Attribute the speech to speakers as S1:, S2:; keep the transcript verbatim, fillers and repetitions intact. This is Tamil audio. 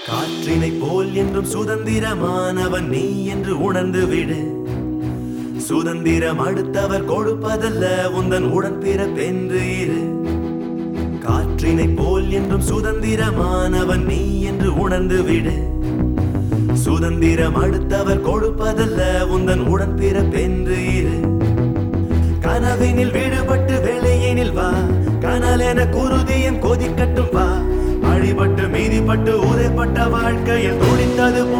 S1: காற்றினை போல் என்றும் சுதந்திரமானவன் நீ என்று உணர்ந்து விடு. சுதந்திரம் அடுத்தவர் கொடுப்பதல்ல, உந்தன் உடன் பிறப்பென்று இரு. காற்றினை போல் என்றும் சுதந்திரமானவன் நீ என்று உணர்ந்து விடு. சுதந்திரம் அடுத்தவர் கொடுப்பதல்ல, உந்தன் உடன் பிறப்பென்று இரு. கனவினில் விடுபட்டு வேலையினில் வா, கனல் என குருதியின் கொதிக்கட்டும் வா. அழிபட்டு மீதிப்பட்டு உதைப்பட்ட வாழ்க்கையில் துடித்தது